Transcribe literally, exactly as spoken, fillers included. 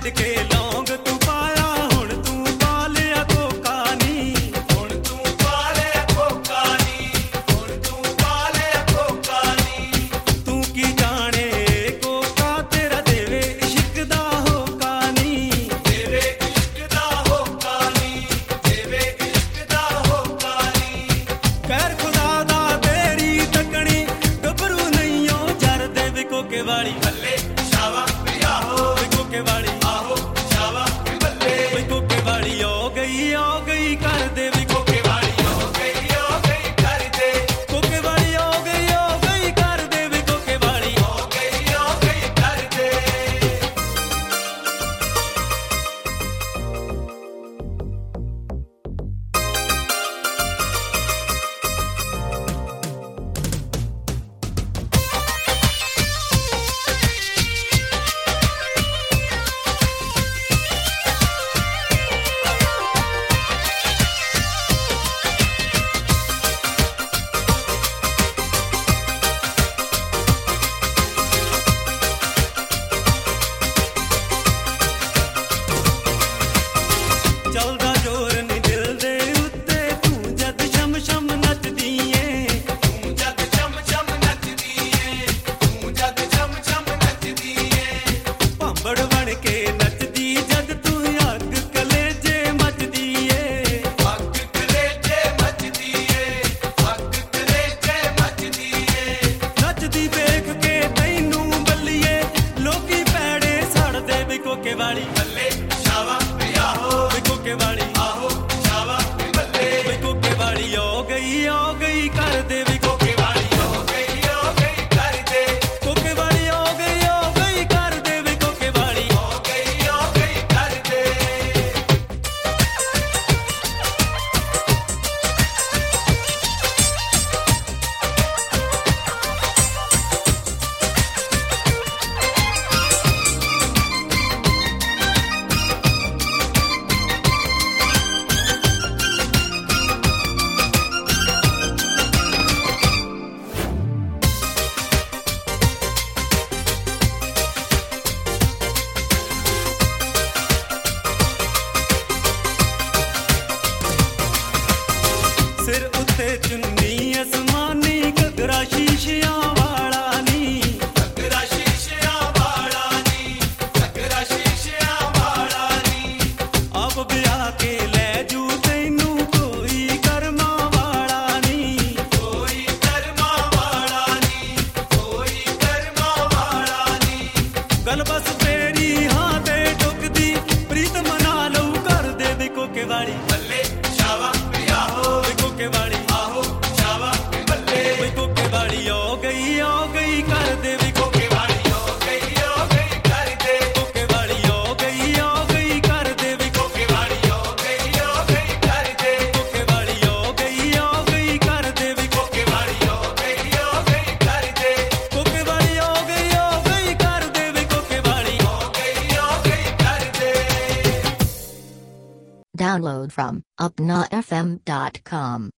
ਛੱਡ ਕੇ ਲੌਂਗ ਤੂੰ ਪਾਇਆ ਹੁਣ ਤੂੰ ਪਾ ਲਿਆ ਕੋਕਾ ਨੀ ਹੁਣ ਤੂੰ ਪਾ ਲਿਆ ਕੋਕਾ ਨੀ ਹੁਣ ਤੂੰ ਪਾ ਲਿਆ ਕੋਕਾ ਨੀ ਤੂੰ ਕੀ ਜਾਣੇ ਕੋਕਾ ਤੇਰਾ ਦੇਵੇ ਇਸ਼ਕ ਦਾ ਹੋਕਾ ਨੀ ਦੇਵੇ ਇਸ਼ਕ ਦਾ ਹੋਕਾ ਨੀ ਦੇਵੇ ਇਸ਼ਕ ਦਾ ਹੋਕਾ ਨੀ ਖੈਰ ਖੁਦਾ ਦਾ ਤੇਰੀ ਤੱਕਣੀ ਗੱਭਰੂ ਨਹੀਂ ਓ ਜਰ ਦੇ ਵੀ ਕੋਕੇ ਵਾਲੀ ਬੱਲੇ ਸ਼ਾਵਾ ਵੀ ਆਹੋ ਵੀ ਕੋਕੇ ਵਾਲੀ ਆਹੋ ਸ਼ਾਵਾ ਵੀ ਬੱਲੇ ਵੀ ਕੋਕੇ ਵਾਲੀ ਹੋ ਗਈ ਹੋ ਗਈ ਕਰ ਦੇ ਵੀ ਕੋਕੇ ਵਾਲੀ ਹੋ ਗਈ ਹੋ ਗਈ ਕਰ ਦੇ ਕੋਕੇ ਵਾਲੀ ਹੋ ਗਈ ਹੋ ਗਈ ਕਰ ਦੇ ਵੀ ਕੋਕੇ ਵਾਲੀ ਹੋ ਗਈ ਹੋ ਗਈ ਕਰ ਦੇ ਚੱਲਦਾ ਜ਼ੋਰ ਨੀ ਦਿਲ ਦੇ ਉੱਤੇ ਤੂੰ ਜਦ ਸ਼ਮ ਸ਼ਮ ਨੱਚਦੀ ਏ ਤੂੰ ਜਦ ਸ਼ਮ ਸ਼ਮ ਨੱਚਦੀ ਏ ਤੂੰ ਜਦ ਸ਼ਮ ਸ਼ਮ ਨੱਚਦੀ ਏ ਭਾਂਬੜ ਬਣ ਕੇ ਨੱਚਦੀ ਜਦ ਤੂੰ ਅੱਗ ਕਲੇਜੇ ਮੱਚਦੀ ਏ ਅੱਗ ਕਲੇਜੇ ਮੱਚਦੀ ਏ ਅੱਗ ਕਲੇਜੇ ਮੱਚਦੀ ਏ ਨੱਚਦੀ ਵੇਖ ਕੇ ਤੈਨੂੰ ਬੱਲੀਏ ਲੋਕੀ ਪੈੜੇ ਸੜਦੇ ਵੀ ਕੋਕੇ ਵਾਲੀ ਬੱਲੇ ਸ਼ਾਵਾ ਵੀ ਆਹੋ ਵੀ ਕੋਕੇ ਵਾਲੀ ਆਹੋ ਸ਼ਾਵਾ ਵੀ ਬੱਲੇ ਵੀ ਕੋਕੇ ਵਾਲੀ ਹੋ ਗਈ ਹੋ ਗਈ ਕਰ ਦੇ ਵੀ ਕੋਕੇ ਵਾਲੀ ਹੋ ਗਈ ਹੋ ਗਈ ਕਰ ਦੇ ਕੋਕੇ ਵਾਲੀ ਹੋ ਗਈ ਹੋ ਗਈ ਕਰ ਦੇ ਵੀ ਕੋਕੇ ਵਾਲੀ ਹੋ ਗਈ ਹੋ ਗਈ ਕਰ ਦੇ ਸਿਰ ਉੱਤੇ ਚੁੰਨੀ ਅਸਮਾਨੀ ਘੱਗਰਾ ਸ਼ੀਸ਼ਿਆਂ ਵਾਲਾ ਨੀ ਘੱਗਰਾ ਸ਼ੀਸ਼ਿਆਂ ਵਾਲਾ ਨੀ ਘੱਗਰਾ ਸ਼ੀਸ਼ਿਆਂ ਵਾਲਾ ਨੀ ਆਪ ਵਿਆਹ ਕੇ ਲੈ ਜੂ ਤੈਨੂੰ ਕੋਈ ਕਰਮਾਂ ਵਾਲਾ ਨੀ ਕੋਈ ਕਰਮਾਂ ਵਾਲਾ ਨੀ ਕੋਈ ਕਰਮਾਂ ਵਾਲਾ ਨੀ ਗੱਲ ਬਸ ਤੇਰੀ ਹਾਂ ਤੇ ਟੁਕਦੀ ਪ੍ਰੀਤ ਮਨਾ ਲਊ ਕਰ ਦੇ ਵੀ ਕੋਕੇ ਵਾਲੀ ਬੱਲੇ ਸ਼ਾਵਾ ਵੀ ਆਹੋ ਵੀ ਕੋਕੇ ਵਾਲੀ ਆਹੋ ਸ਼ਾਵਾ ਵੀ ਬੱਲੇ ਵੀ ਕੋਕੇ ਵਾਲੀ ਹੋ ਗਈ ਹੋ ਗਈ ਕਰ ਦੇ ਵੀ ਕੋਕੇ ਵਾਲੀ ਹੋ ਗਈ ਹੋ ਗਈ ਕਰ ਦੇ ਕੋਕੇ ਵਾਲੀ ਹੋ ਗਈ ਹੋ ਗਈ ਕਰ ਦੇ ਵੀ ਕੋਕੇ ਵਾਲੀ ਹੋ ਗਈ ਹੋ ਗਈ ਕਰ ਦੇ ਕੋਕੇ ਵਾਲੀ ਹੋ ਗਈ ਹੋ ਗਈ ਕਰ ਦੇ ਵੀ ਕੋਕੇ ਵਾਲੀ ਹੋ ਗਈ ਹੋ ਗਈ ਕਰ ਦੇ ਕੋਕੇ ਵਾਲੀ ਹੋ ਗਈ ਹੋ ਗਈ ਕਰ ਦੇ ਵੀ ਕੋਕੇ ਵਾਲੀ ਹੋ ਗਈ ਹੋ ਗਈ ਕਰ ਦੇ Download from upnafm dot com.